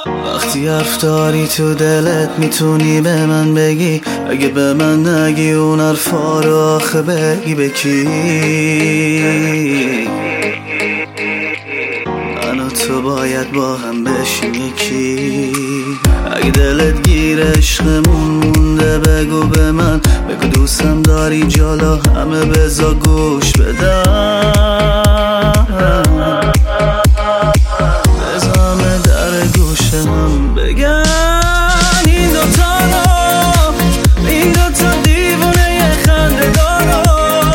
وقتی حرف داری تو دلت میتونی به من بگی، اگه به من نگی اون حرفا رو آخه بگی به کی؟ من و تو باید با هم بشیم یکی. اگه دلت گیر عشقمون مونده بگو به من، بگو دوستم داری جالا همه بزا گوش بدم. بزامه در گوش هم بگن این دوتا رو، این دوتا دیوونه یه خنده دارو.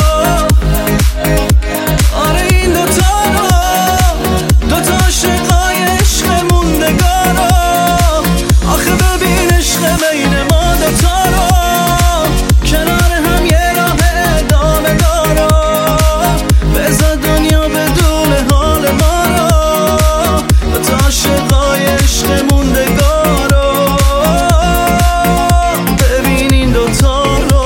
آره این دوتا رو، دوتا عاشقای عشق موندگارو. آخه ببین عشق بین ما دوتا رو، کنار هم یه راه ادامه دارو. بذار دنیا بدون حال ما رو، دوتا عاشقای عشق موندگارو. ببین این دوتا رو.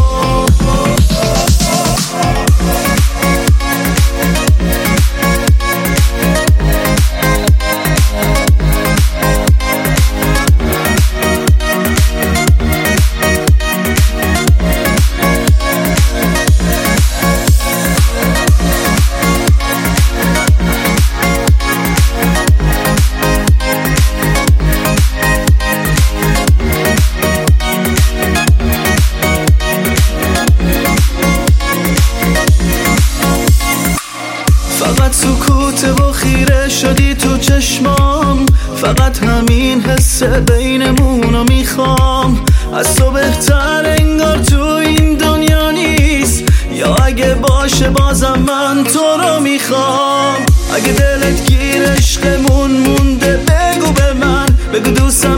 فقط سکوت و خیره شدی تو چشمام، فقط همین حس بینمونو میخوام. از تو بهتر انگار تو این دنیا نیست، یا اگه باشه بازم من تو رو میخوام. اگه دلت گیر عشقمون مونده بگو به من، بگو دوستم